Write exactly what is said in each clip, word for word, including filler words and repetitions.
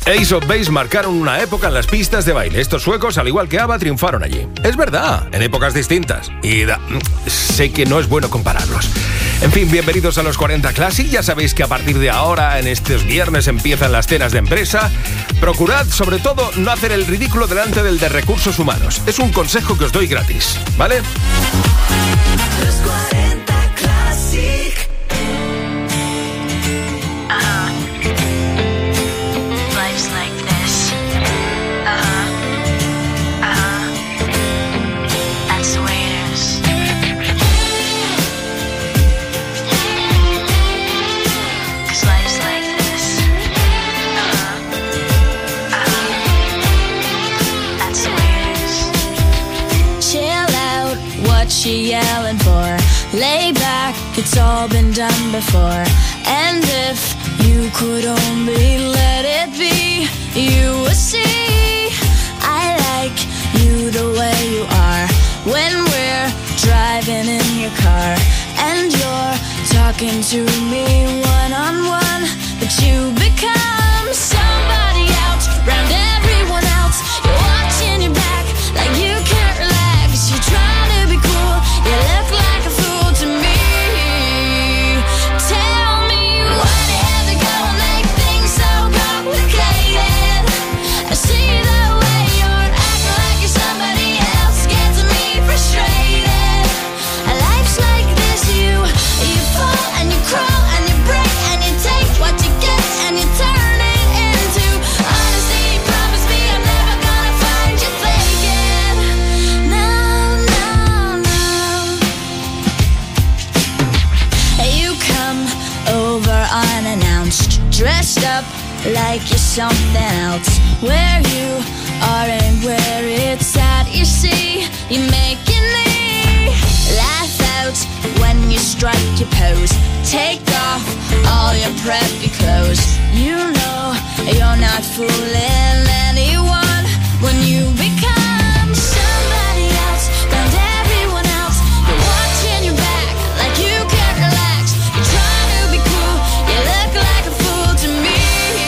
Ace of Base marcaron una época en las pistas de baile. Estos suecos, al igual que ABBA, triunfaron allí. Es verdad, en épocas distintas. Y da, sé que no es bueno compararlos. En fin, bienvenidos a los cuarenta Classic. Ya sabéis que a partir de ahora, en estos viernes, empiezan las cenas de empresa. Procurad, sobre todo, no hacer el ridículo delante del de recursos humanos. Es un consejo que os doy gratis, ¿vale? Los cuarenta Classic. Uh-huh. Life's like this. Uh-huh. Uh-huh. That's the way it is. Cause life's like this. Uh-huh. Uh-huh. That's the way it is. Chill out, what you yelling for? Lay back, it's all been done before. And if you could only let it be, you would see I like you the way you are. When we're driving in your car and you're talking to me one-on-one, but you become somebody else, round everyone else. You're watching your back like you can't relax. You're trying to be cool, you look like a fool to me. Tell me what had to go and make things so complicated. I see the way you're acting like you're somebody else, gets me frustrated. Life's like this, you you fall and you crawl and you break and you take what you get and you turn it into honesty. Promise me I'm never gonna find you faking. No, no, no. You come over unannounced, dressed up like you're something else. Where you are and where it's at, you see, you're making me laugh out when you strike your pose. Take off all your preppy clothes. You know you're not fooling anyone when you become somebody else, round everyone else. You're watching your back like you can't relax. You're trying to be cool, you look like a fool to me.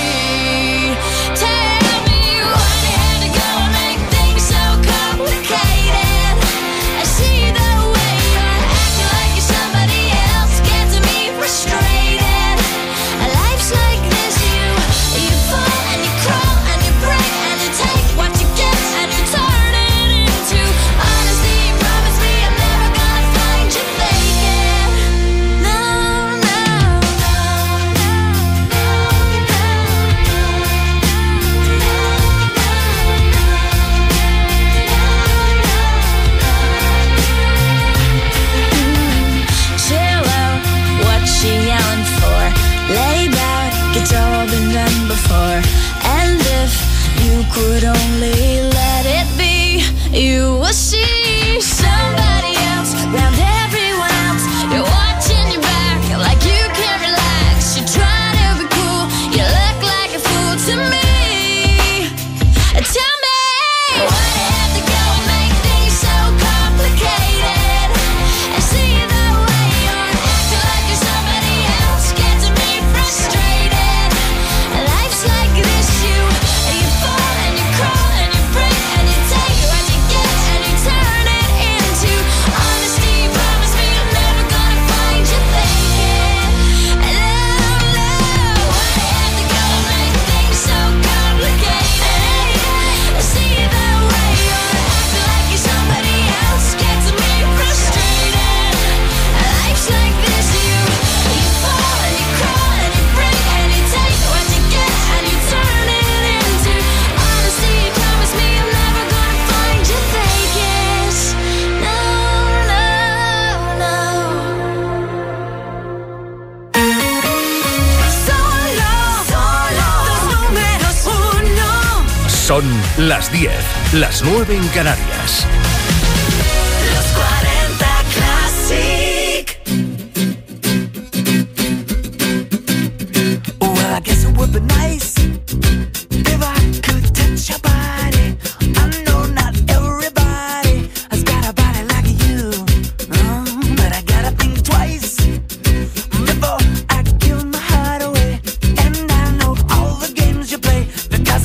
Tell me what had to go and make things so complicated. I see the way you're acting like you're somebody else, gets me frustrated. Life's like this, you you fall and you crawl and you break and you take what you get and you turn it into honesty. Promise me I'm never gonna find you faking. No, no, no, no, no, chill out, what you yelling for? Lay back, it's all been done before. And if you could only let it be, you will see somebody else, round everyone else. You're watching your back like you can't relax. You're trying to be cool, you look like a fool to me. Tell me what had to go and make things so complicated. I see the way you're acting like you're somebody else, gets me frustrated. Life's like this, you you fall and you crawl and you break and you take what you get and you turn it into honesty. Promise me I'm never gonna find you faking. No, no, what had to go and make things so complicated. I see the way you're acting like you're somebody else, gets me frustrated. Life's like this, you you fall and you crawl and you break and you take what you get and you turn it into honesty. Promise me I'm never gonna find you faking. No, no, no. Solo, solo, los números uno. Son las diez, las nueve en Canarias. Los cuarenta Classic. Well, I guess it would be nice if I could touch your body. I know not everybody has got a body like you, no, but I gotta think twice before I give my heart away. And I know all the games you play, the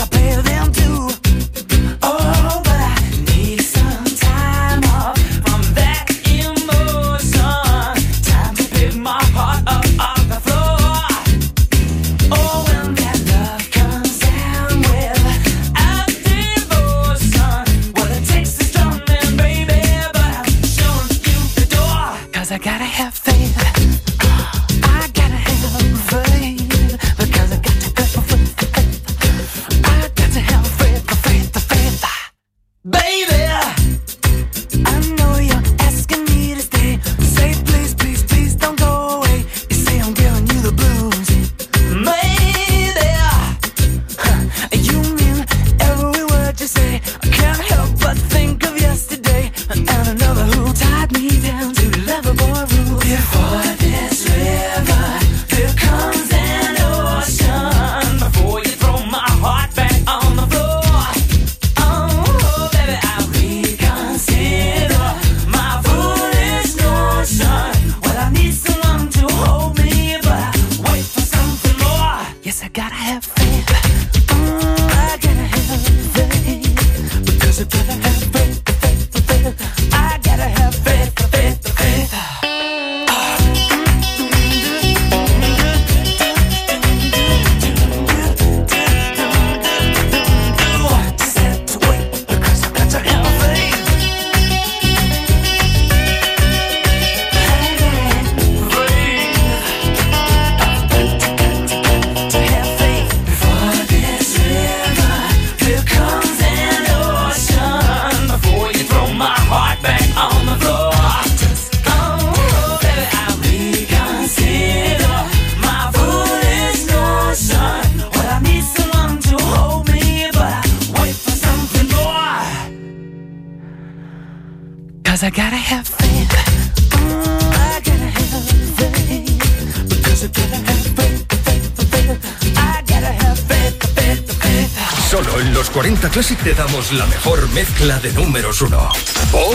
gotta have faith. Mm, I gotta have faith. Because I gotta have faith, faith, faith. I gotta have faith, faith, faith. Solo en los cuarenta Classic te damos la mejor mezcla de números uno. Pop.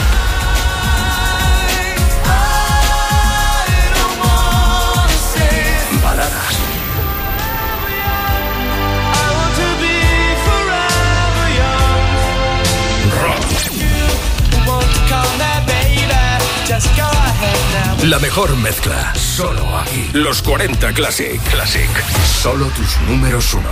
Baladas. La mejor mezcla, solo aquí. Los cuarenta Classic. Classic. Solo tus números uno.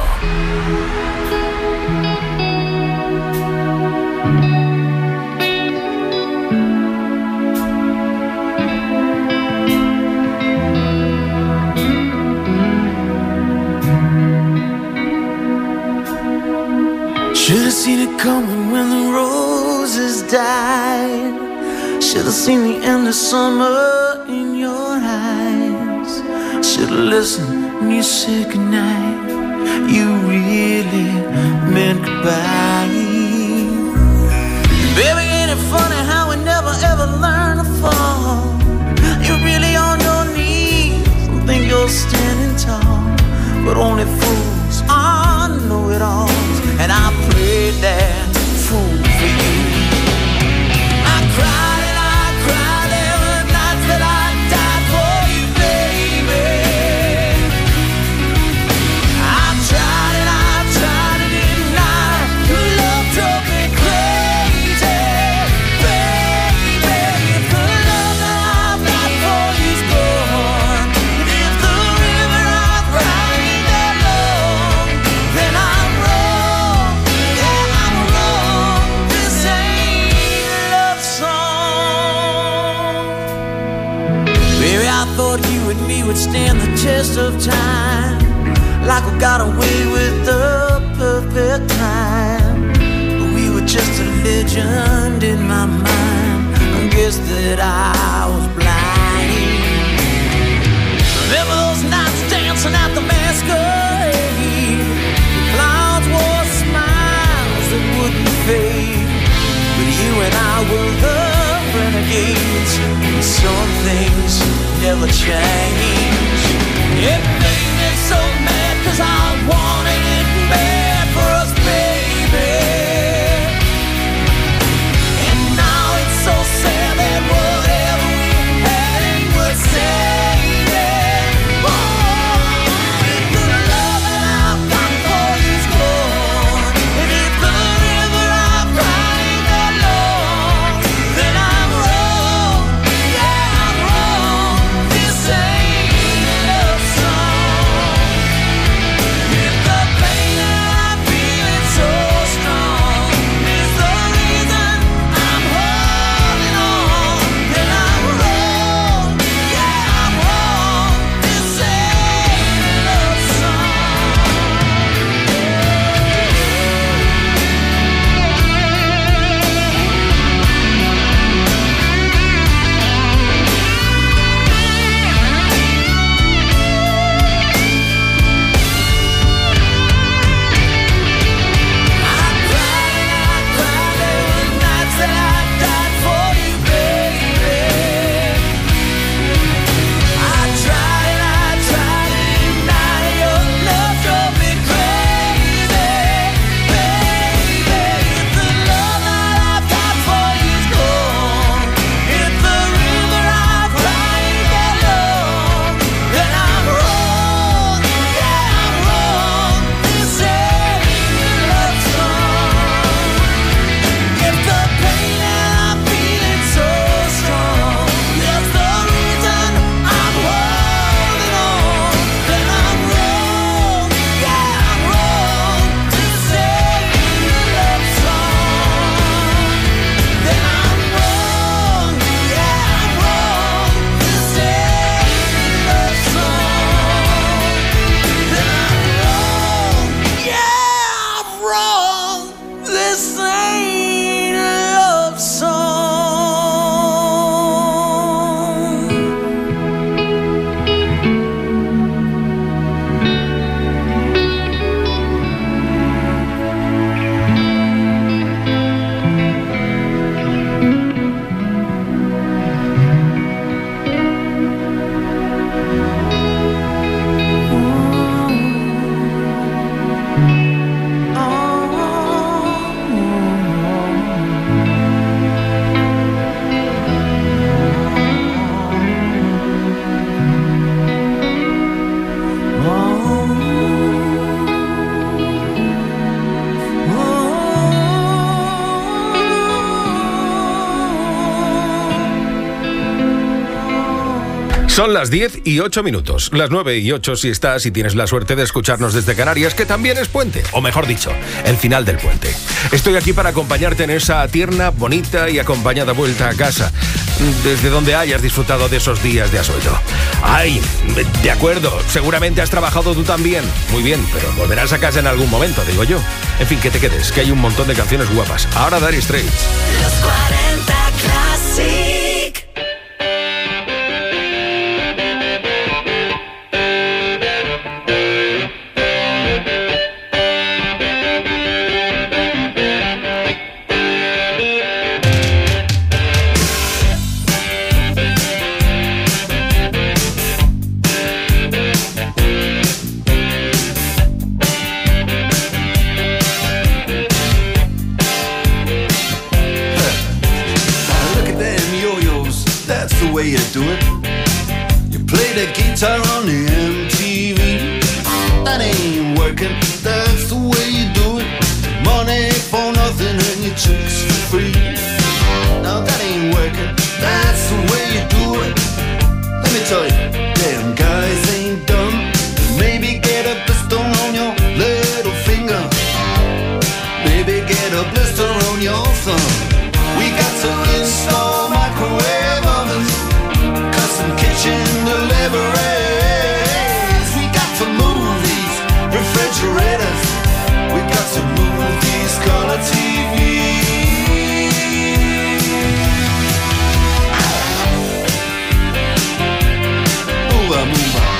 Should've seen it coming when the roses died. Should've seen the end of summer in your eyes. Should've listened when you said goodnight. You really meant goodbye. Baby, ain't it funny how we never ever learn to fall? You're really on your knees and think you're standing tall. But only fools are know-it-alls. And I played that fool for you. I cried and I cried every night that I died for you, baby. I tried and I tried to deny your love drove me crazy, baby. If the love that I've got for you's gone, if the river I've cried ain't that long, then I'm wrong. Yeah, I'm wrong. This ain't a love song. Baby, I thought you and me would stand the test of time, like we got away with the perfect time. But we were just a legend in my mind. I guess that I was blind. Remember those nights dancing at the masquerade? The clouds wore smiles that wouldn't fade. But you and I were the renegades, and some things never change. It made me so mad 'cause I wanted it bad for us, baby. And now it's so sad that whatever we had ain't worth saving. Oh, if the love that I've got for you's gone, and if the river I've cried ain't that long, then I'm wrong. Yeah, I'm wrong. This ain't a love song. Son las diez y ocho minutos, las nueve y ocho si estás y tienes la suerte de escucharnos desde Canarias, que también es puente, o mejor dicho, el final del puente. Estoy aquí para acompañarte en esa tierna, bonita y acompañada vuelta a casa, desde donde hayas disfrutado de esos días de asueto. Ay, de acuerdo, seguramente has trabajado tú también. Muy bien, pero volverás a casa en algún momento, digo yo. En fin, que te quedes, que hay un montón de canciones guapas. Ahora Dire Straits. Los cuarenta Classic. Way you do it. You play the guitar on the M T V. That ain't working, that's the way you do it. Money for nothing and your chicks for free. Now that ain't working, that's the way you do it. Let me tell you, damn guys ain't dumb. Maybe get a blister on your little finger. Maybe get a blister on your thumb. We got to install microwave ovens, kitchen deliveries. We got to move these refrigerators. We got to move these color T Vs. Move on, move on.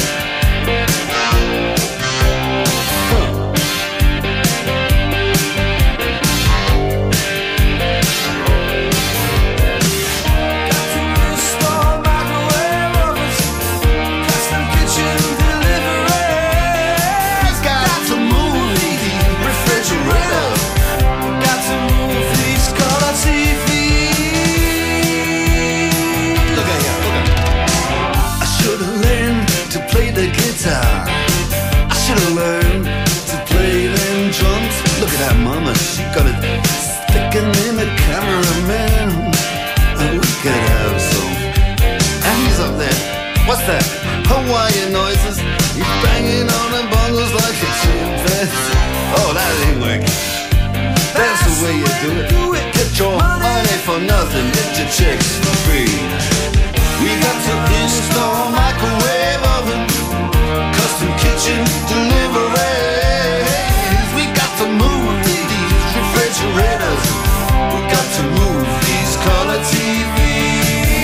I should've learned to play them drums. Look at that mama, she got it sticking in the cameraman. Oh, we could have some. And he's up there, what's that? Hawaiian noises. He's banging on the bongos like a chimpanzee. Oh, that ain't working. That's the way you do it. Get your money for nothing, get your chicks for free. We got to install microwave oven, custom kitchen deliveries. We got to move these refrigerators. We got to move these color T Vs.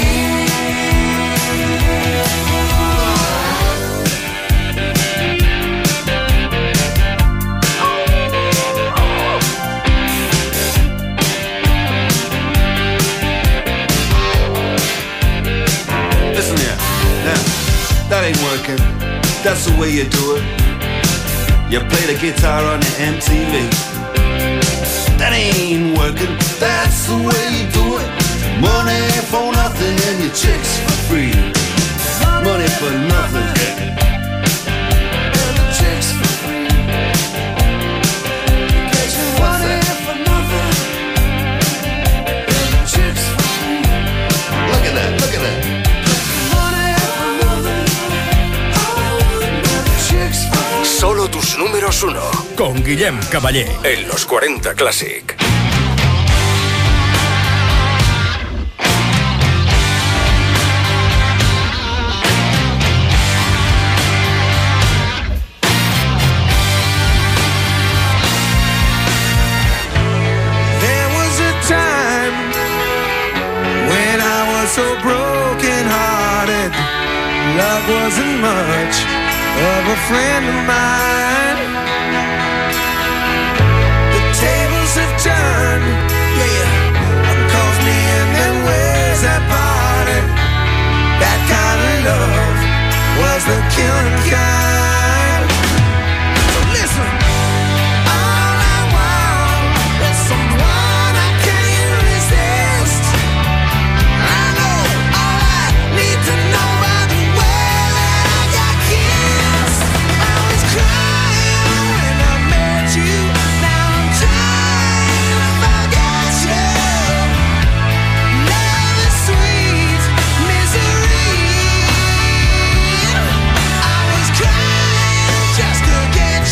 Listen here, now, that ain't working. That's the way you do it. You play the guitar on the M T V. That ain't working. That's the way you do it. Money for nothing and your chicks for free. Money for nothing and your chicks for free. Get your money for nothing and your chicks for free. Look at that, look at that. Solo tus números uno. Con Guillem Caballé. En los cuarenta Classic. There was a time when I was so broken hearted. Love wasn't much of a friend of mine. The tables have turned, yeah, cause me and them ways have parted. That kind of love was the killing kind. So listen, all I want is someone I can't resist. I know all I need to know by the way that I got kissed. I was crying.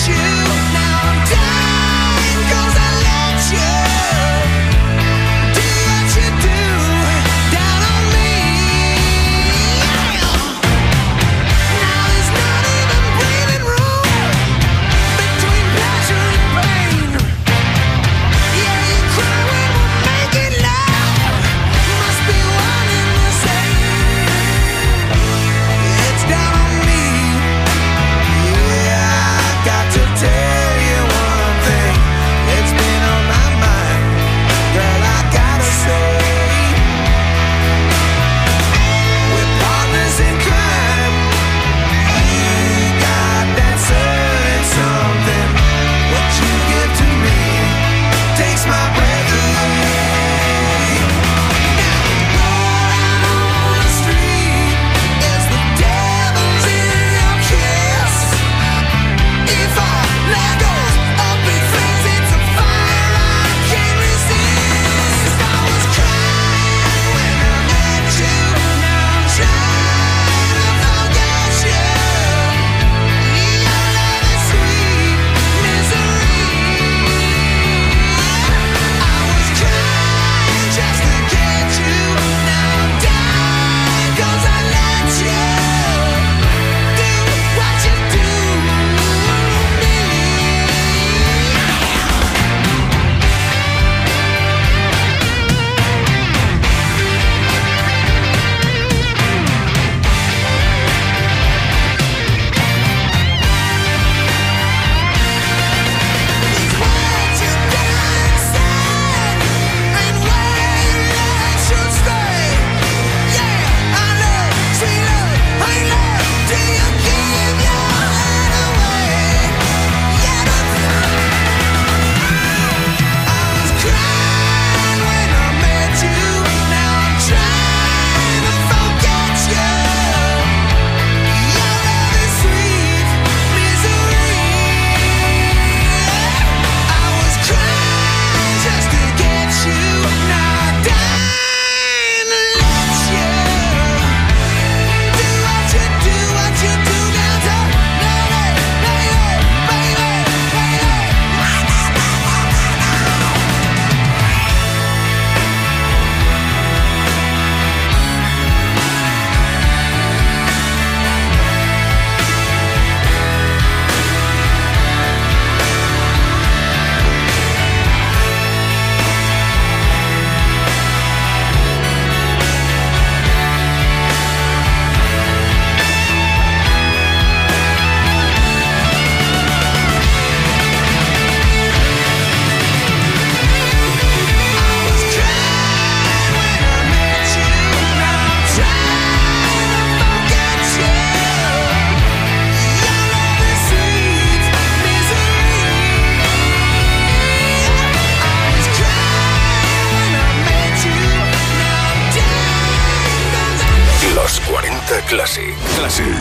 Classic. Classic.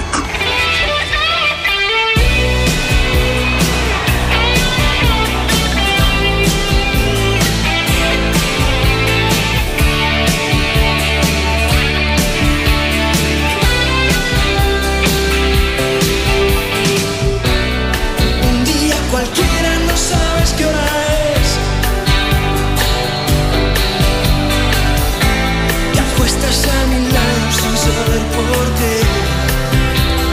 Por qué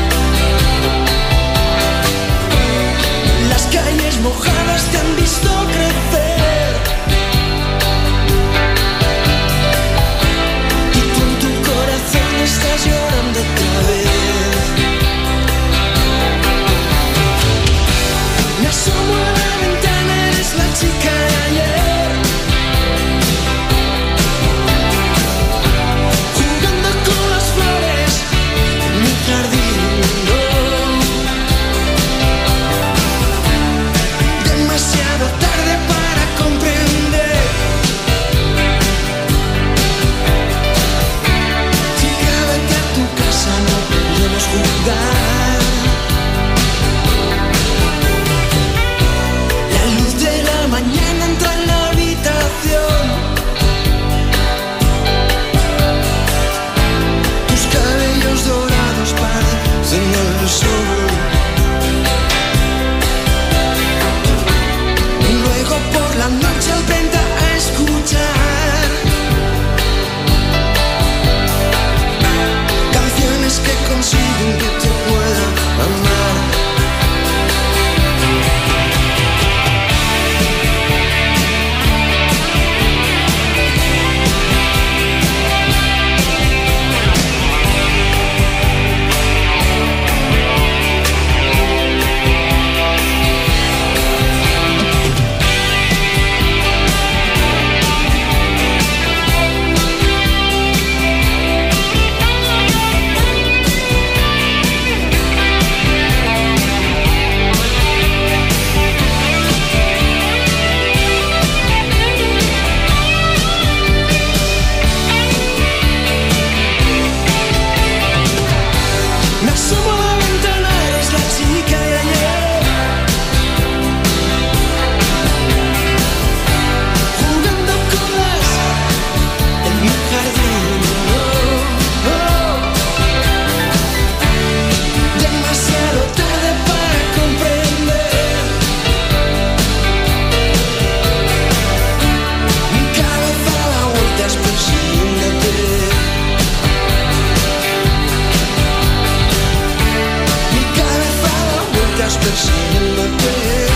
vueltas persiguiéndote.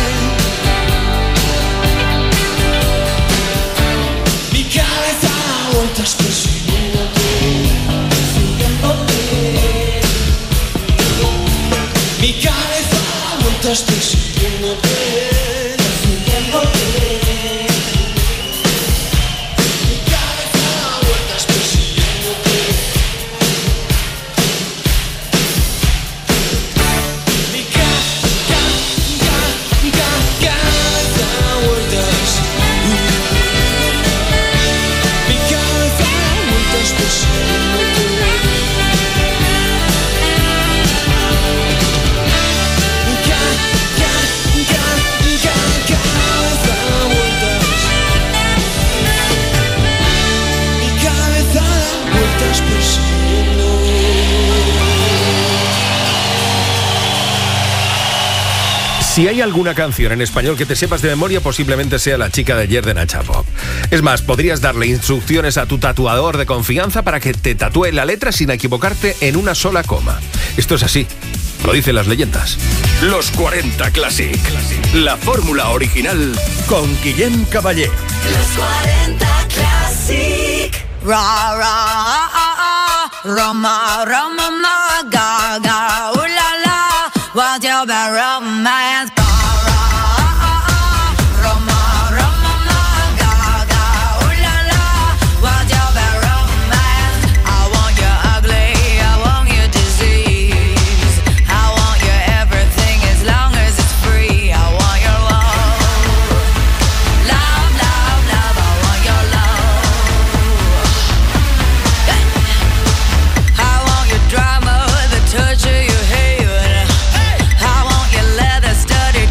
Mi cabeza da vueltas persiguiéndote, persiguiéndote. Mi cabeza da vueltas persiguiéndote, persiguiéndote. Mi cabeza da vueltas persiguiéndote. Mi ca, ca, ca, ca, cabeza da vueltas. Mi cabeza da vueltas persiguiéndote. Mi ca, ca, ca, ca, cabeza da vueltas. Mi cabeza da vueltas persiguiendo. Si hay alguna canción en español que te sepas de memoria, posiblemente sea La chica de ayer de Nacha Pop. Es más, podrías darle instrucciones a tu tatuador de confianza para que te tatúe la letra sin equivocarte en una sola coma. Esto es así, lo dicen las leyendas. Los cuarenta Classic. La fórmula original con Guillem Caballé. Los cuarenta Classic. Ra, ra, ah, ah, ah. Roma, Roma, ma, ga, ga, ooh la la. What's your bad romance? Ga, ra, ah, ah, ah. Roma, Roma, ma, ga, ga, ooh la la. What's your bad romance? I want you ugly, I want you disease. I want you everything as long as it's free. I want your love. Love, love, love, I want your love. I want your drama, the touch of your hair. I want your leather studded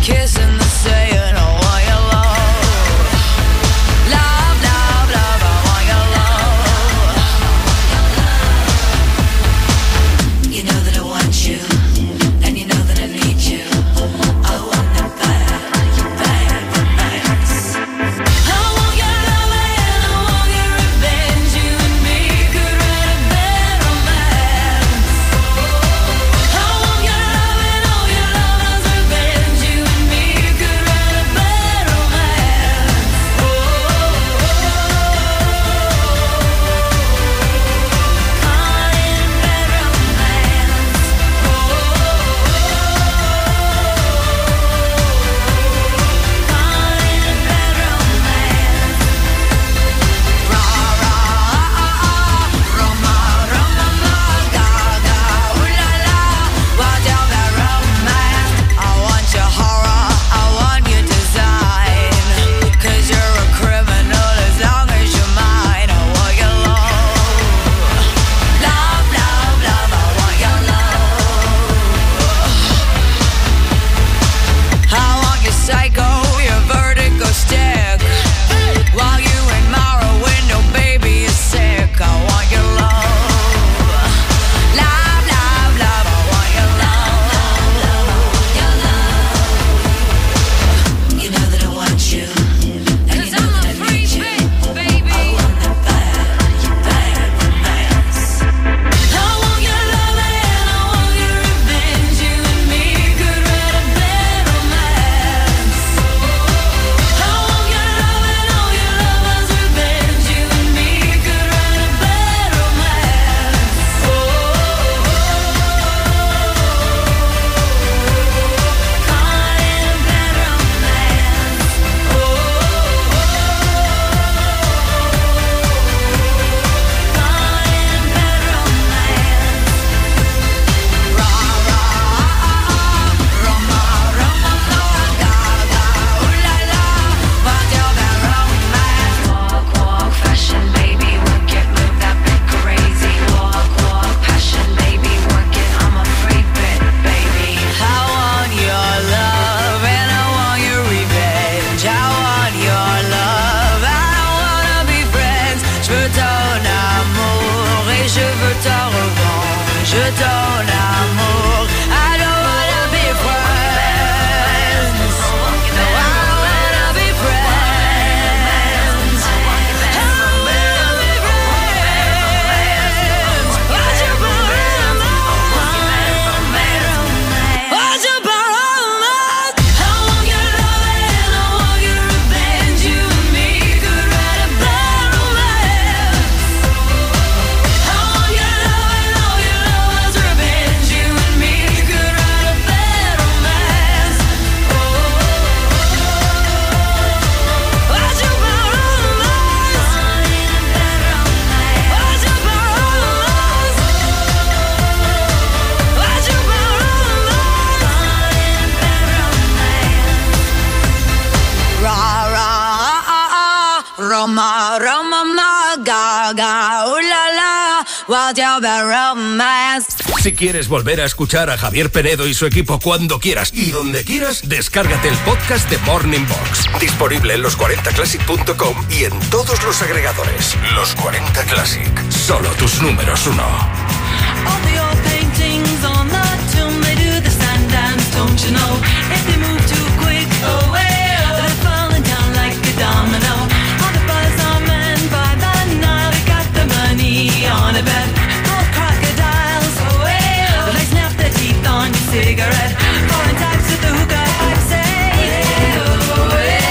Roma, Roma, ma, ga, ga, ooh la la, what's your bad romance? Si quieres volver a escuchar a Javier Penedo y su equipo cuando quieras y donde quieras, descárgate el podcast de Morning Box. Disponible en los cuarenta classic punto com y en todos los agregadores. Los cuarenta Classic. Solo tus números uno. All the old paintings on the tomb, they do the stand dance, don't you know? If they move too quick, oh well, they're falling down like a domino. All the buzz are men by the Nile, they got the money on a bet. All crocodiles, oh well, they snap their teeth on your cigarette. Foreign types with the hookah pipe say, oh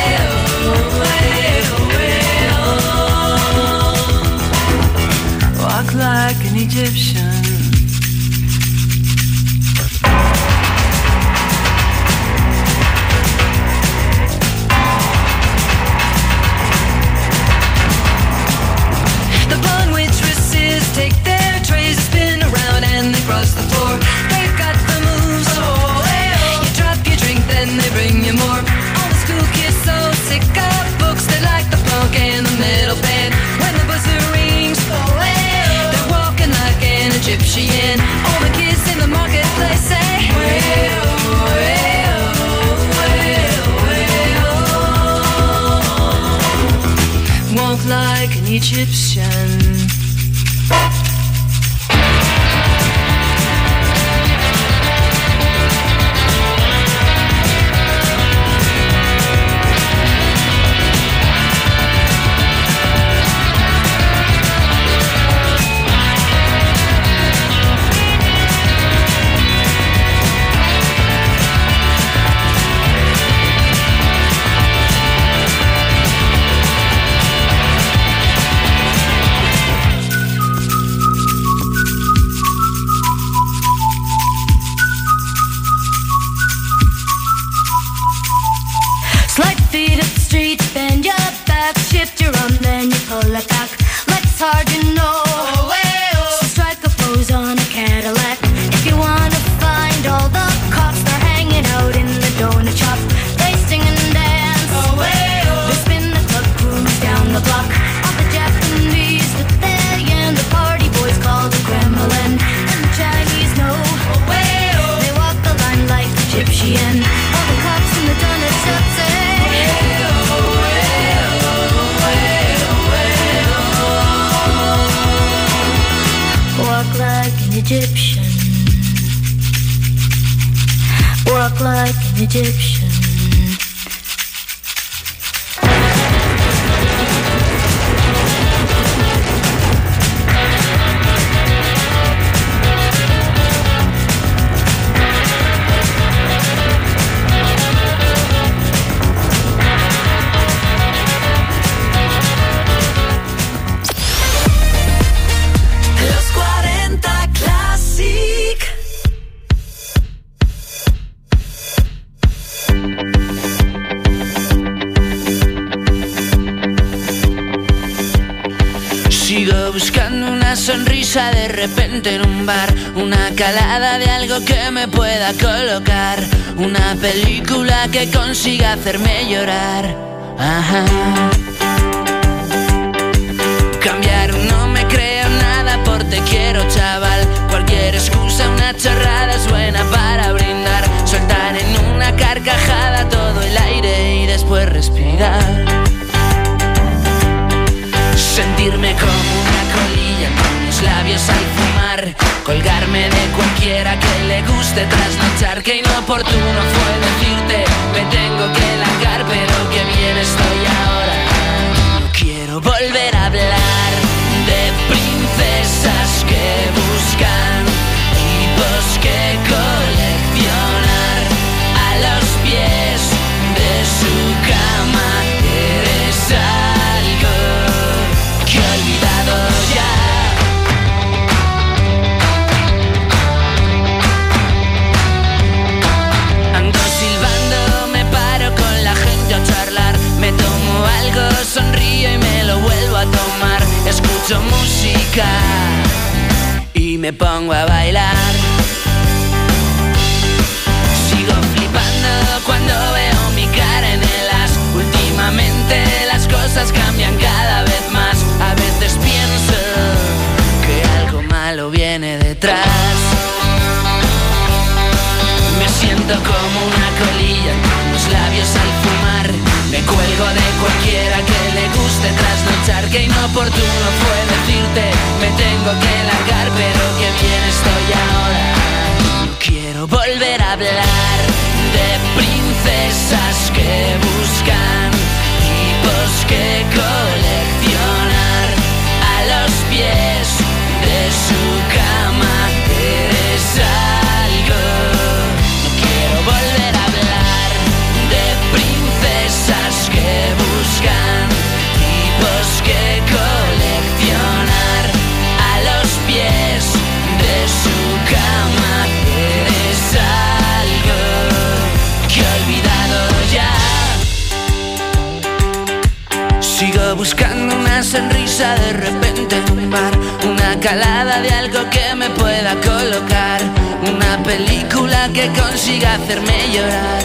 well, oh well. Walk like an Egyptian. Take their trays, spin around and they cross the floor. They've got the moves, oh, hey-oh. You drop your drink, then they bring you more. All the school kids so sick of books, they like the funk and the metal band. When the buzzer rings, oh, hey-oh. They're walking like an Egyptian. All the kids in the marketplace say, hey-oh, hey-oh, hey-oh, hey-oh. Walk like an Egyptian. Hard to know. Oh, hey, oh. So strike a pose on a Cadillac. If you wanna find all the cops, they're hanging out in the donut shop. They sing and dance. Oh, hey, oh. They spin the club cruise down the block. All the Japanese that they and the party boys call the Kremlin. And the Chinese know. Oh, hey, oh. They walk the line like Egyptian. All the cops in the donut shop say, hey, oh, hey, oh. Walk like an Egyptian. Walk like an Egyptian. Sonrisa de repente en un bar, una calada de algo que me pueda colocar, una película que consiga hacerme llorar. Ajá. Cambiar no me creo nada por te quiero, chaval. Cualquier excusa, una chorrada es buena para brindar. Soltar en una carcajada todo el aire y después respirar. Sentirme como una colilla con los labios al fumar. Colgarme de cualquiera que le guste trasnochar. Que inoportuno fue decirte me tengo que largar, pero que bien estoy ahora. No quiero volver a hablar de princesas que buscan tipos que coleccionar a los pies de su cama. Eres algo que he olvidado ya. Ando silbando, me paro con la gente a charlar. Me tomo algo, sonrío y me lo vuelvo a tomar. Escucho música y me pongo a bailar. Sigo flipando cuando veo mi cara en el as. Últimamente las cosas cambian cada labios al fumar. Me cuelgo de cualquiera que le guste trasnochar. Que inoportuno fue decirte me tengo que largar, pero que bien estoy ahora. No quiero volver a hablar de princesas que buscan tipos que coleccionar a los pies de su cama. Eres algo. No quiero volver a hablar de princesas que buscan tipos que coleccionar a los pies de su cama. Eres algo que he olvidado ya. Sigo buscando una sonrisa de repente en un bar, una calada de algo que me pueda colocar, una película que consiga hacerme llorar.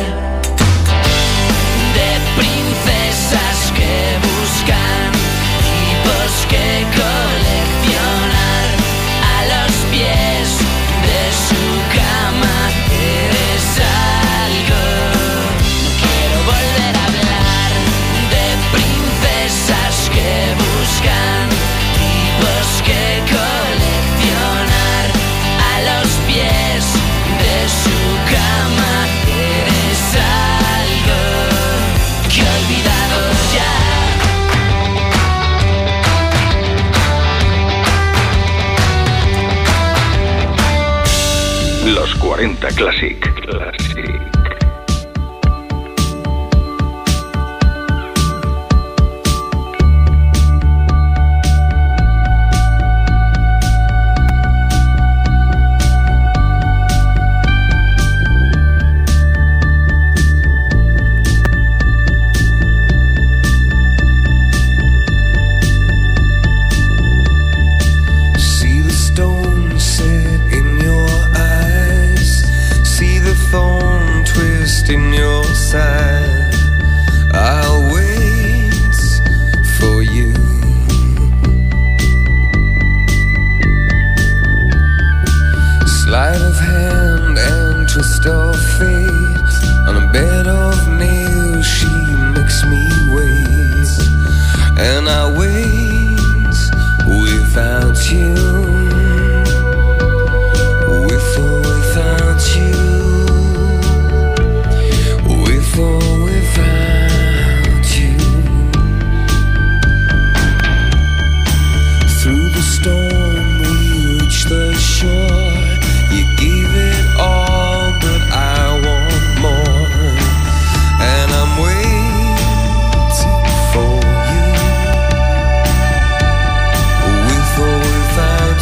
De princesas que buscan tipos que coleccionar a los pies de su cama. Eres algo. No quiero volver a hablar de princesas que buscan tipos que coleccionar a los pies de su cama. Eres algo que he olvidado ya. Los cuarenta Classic. Classic. See the stone set in your eyes, see the thorn twist in your side. I'll wait for you. Sleight of hand and twist of fate. On a bed of nails she makes me wait, and I wait without you. With or without you. With or without you. Through the storm we reach the shore. You gave it all, but I want more. And I'm waiting for you. With or without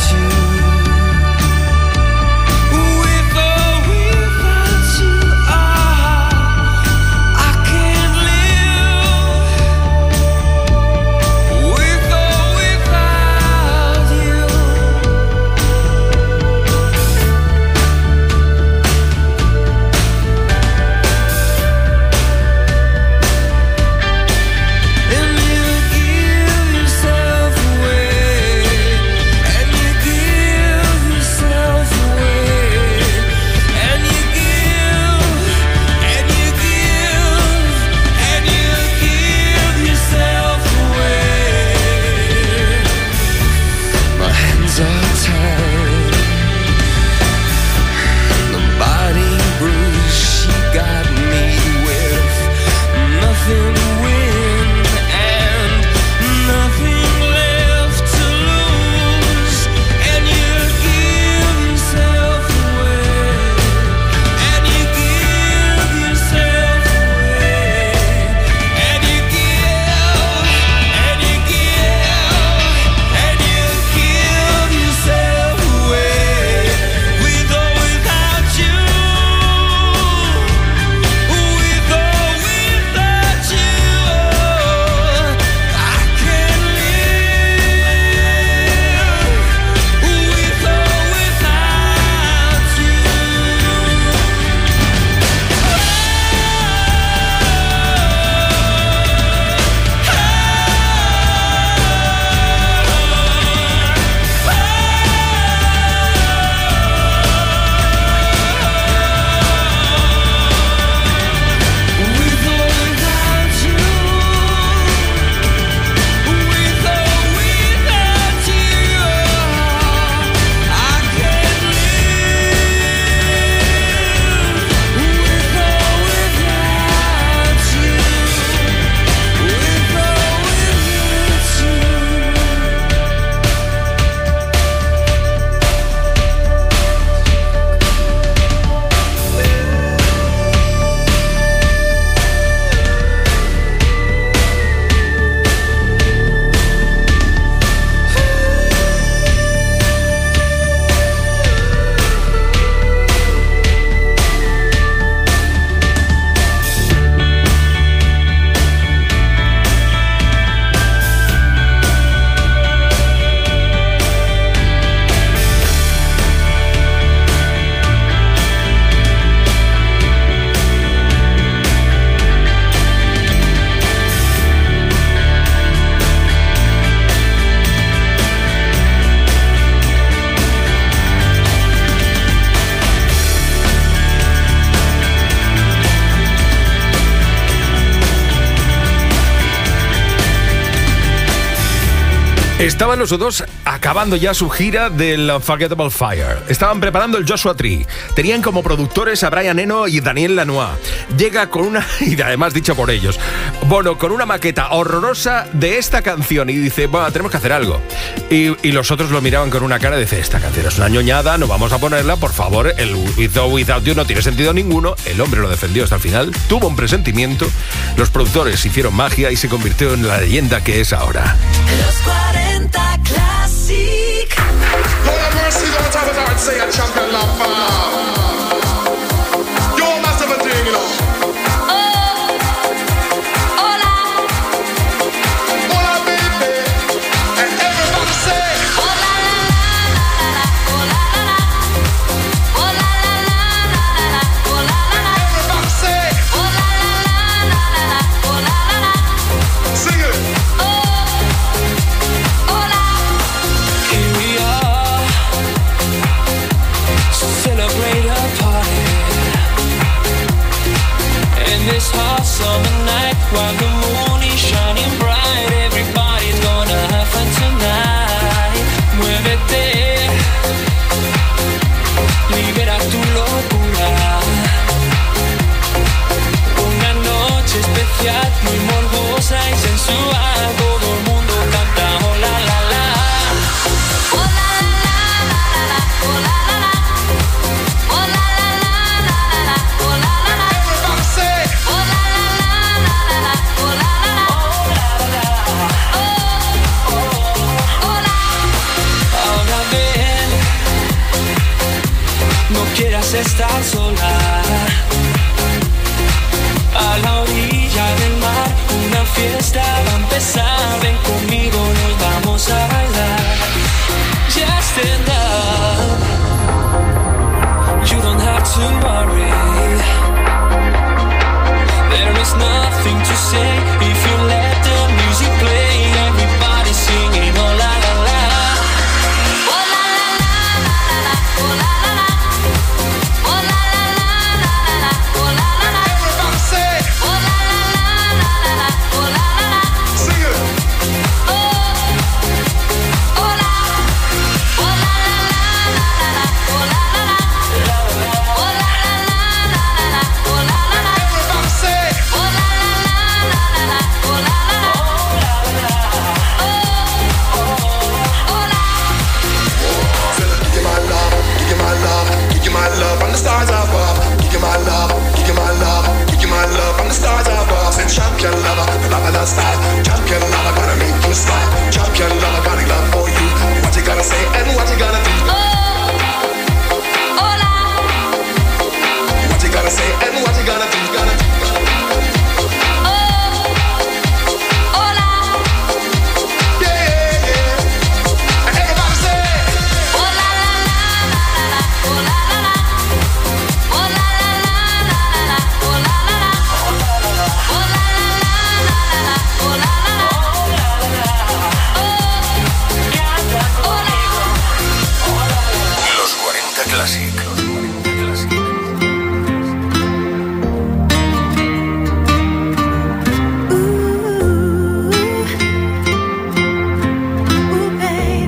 Estaban los dos acabando ya su gira del Unforgettable Fire. Estaban preparando el Joshua Tree. Tenían como productores a Brian Eno y Daniel Lanois. Llega con una, y además dicho por ellos, Bono con una maqueta horrorosa de esta canción y dice, bueno, tenemos que hacer algo. Y, y los otros lo miraban con una cara y dice, esta canción es una ñoñada, no vamos a ponerla, por favor, el With or Without You no tiene sentido ninguno. El hombre lo defendió hasta el final, tuvo un presentimiento, los productores hicieron magia y se convirtió en la leyenda que es ahora. Los cuarenta Classic. Lord have mercy, don't have it hard, say a champion love. You're massive a thing, you know. Oh, hola, Hola, baby. And everybody say, hola la la la, hola la la, hola la la la, hola la la, everybody say, hola la la la, hola la la. sing it. Here we are, so celebrate a party. In this hot summer night, while the moon is shining bright, everybody's gonna have fun tonight. Muévete, libera tu locura. Una noche especial, muy morbosa y sensual. Todo el mundo canta oh la la la. Hola la la la la, hola la la, hola la la la la, hola la la, Everybody say, hola la la la la, hola la la, oh, hola. Ahora ven, no quieras estar sola. A la orilla del mar, una fiesta va a empezar. Ven conmigo, nos vamos a bailar. Just stand up, you don't have to worry. There is nothing to say if you let the music play. Everybody singing oh la la la. Hola la la la la, hola la la, hola la la la la, hola la la, everybody say, hola la la la la, hola la la, sing it. oh, hola, hola la la la la, hola la la, hola la la la la, hola la la, Everybody say, hola la la la la, hola la la, oh, hola. Give you my love, give you my love, give you my love from the stars above. Give you my love, give you my love, give you my love from the stars above. Say champion lover, love of the style. Champion lover, gonna make you smile. Champion lover, got a love for you. What you gonna say and what you gonna do? Hola, What you gonna say and what you gonna do? Gonna do. oh, hola, Yeah, yeah, yeah. And everybody say, hola la la la la, hola la la, hola la la la la, hola la la, hola la la la, hola la la, oh, hola. Los cuarenta Classic. Ooh, babe.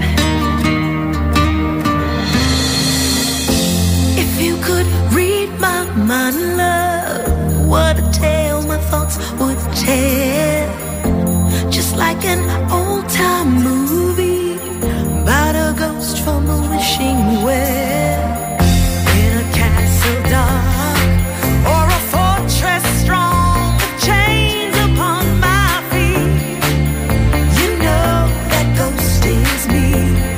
If you could read my mind, love, what a tale my thoughts would tell. Just like an old-time movie about a ghost from a wishing well. In a castle dark or a fortress strong with chains upon my feet, you know that ghost is me.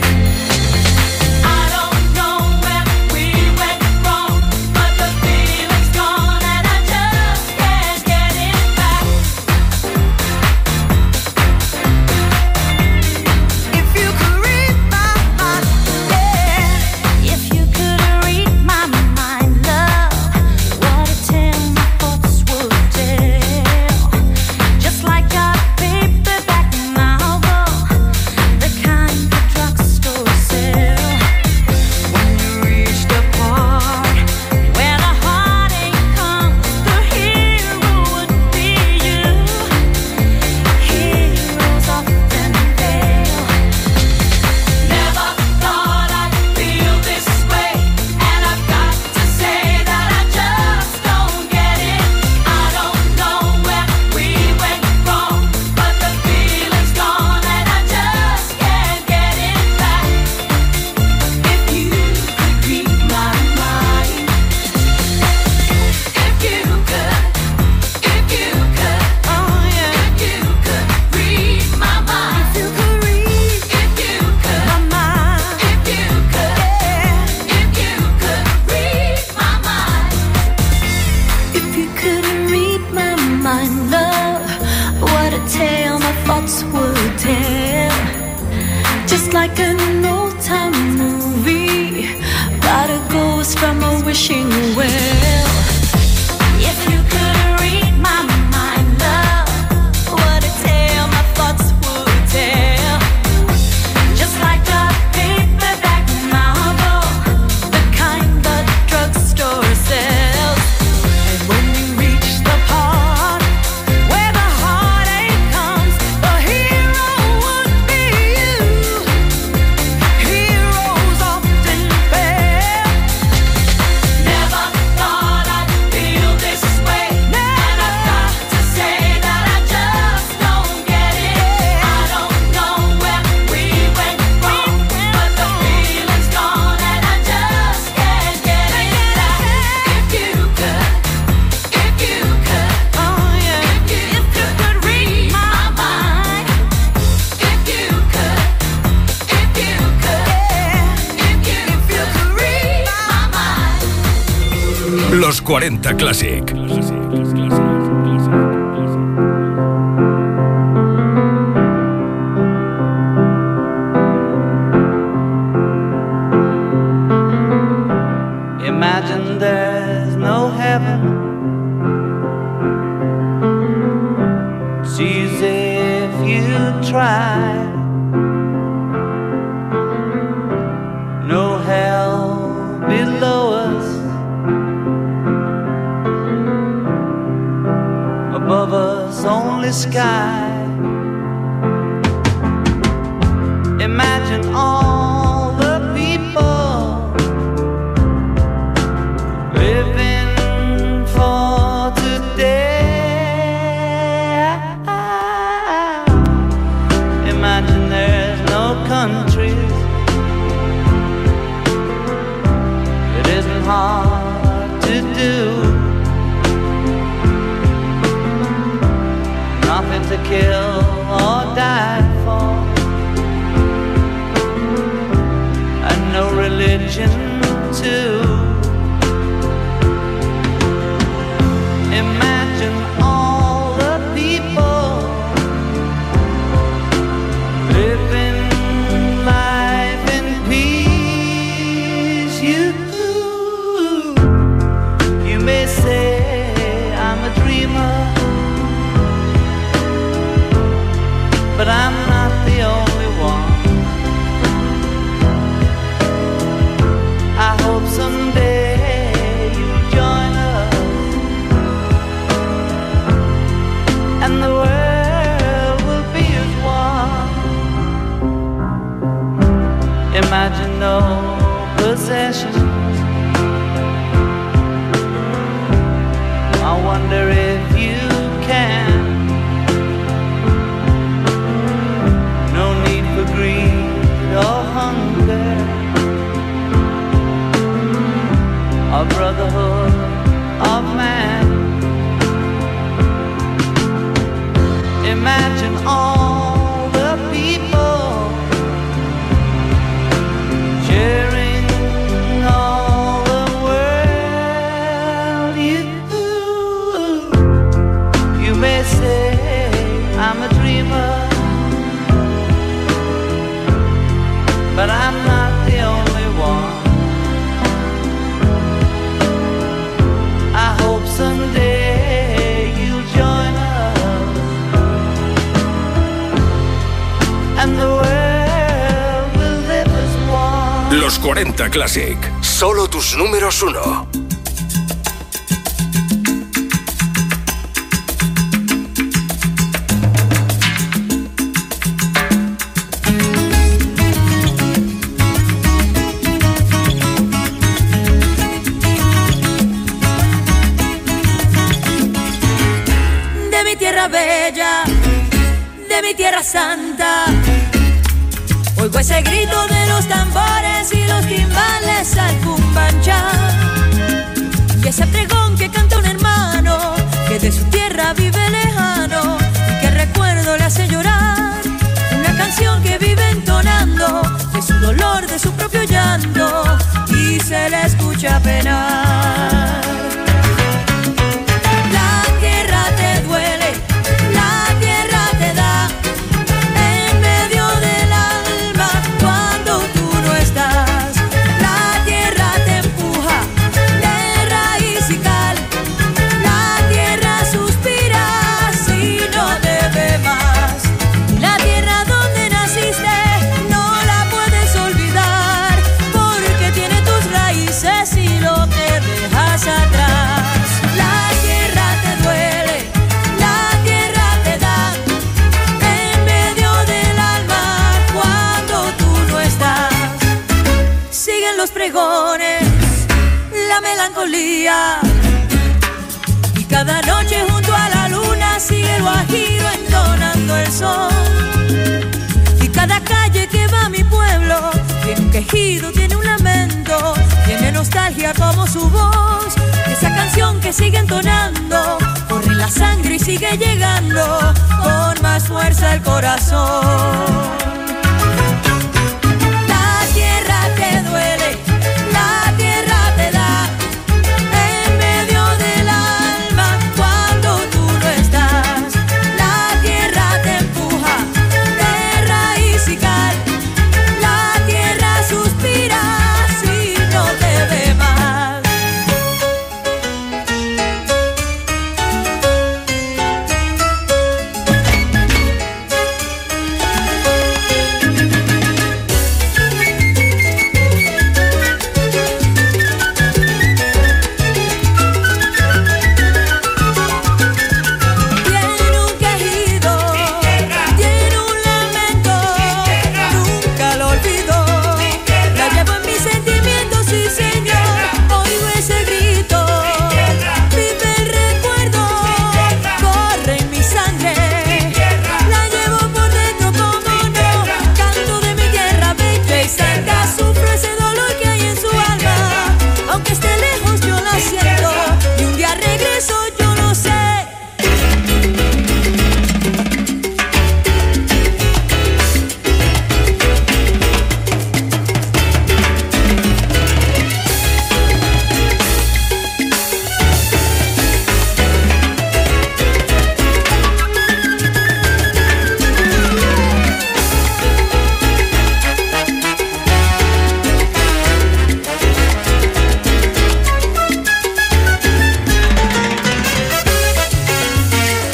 I don't know where we went wrong, but the feeling's gone and I just can't get it back. thoughts would tell, just like an old-time movie about a ghost from a wishing well. If you could read my mind, love, what a tale my thoughts would tell, just like a paperback novel, the kind the drugstore sells. And when you reach the part where the heartache comes, the hero would be you. Heroes often fail. Never thought I'd feel this way, and I've got to say that I just don't get it. I don't know where we went wrong, but the feeling's gone and I just can't get it back. If you could, if you could, oh yeah, if you, if you could read my mind, if you could, if you could, if you, if you could read my mind. Los cuarenta Classic. Imagine there's no heaven. It's easy if you try. No hell below us. Above us only sky. Imagine all the people living for today. Imagine there's no countries. It isn't hard to do. Nothing to kill or die for, and no religion too. Imagine all the people living life in peace. You, you may say I'm a dreamer, but I'm not the only one. I hope someday you'll join us, and the world will be as one. Imagine no possessions. I wonder if you can. No need for greed or hunger, a brotherhood of man. Imagine all the people sharing all the world. You, you may say I'm a dreamer, but I'm not the only one. I hope someday you'll join us, and the world will live as one. Los cuarenta Classic. Solo tus números uno. De mi tierra bella, de mi tierra santa, oigo ese grito de los tambores y los timbales al cumbanchá, y ese pregón que canta un hermano que de su tierra vive lejano y que recuerdo le hace llorar, una canción que vive entonando de su dolor, de su propio llanto, y se le escucha penar. La tierra te duele, la tierra te da bodegones, la melancolía. Y cada noche junto a la luna sigue el guajiro entonando el sol. Y cada calle que va a mi pueblo tiene un quejido, tiene un lamento, tiene nostalgia como su voz. Esa canción que sigue entonando corre en la sangre y sigue llegando con más fuerza el corazón.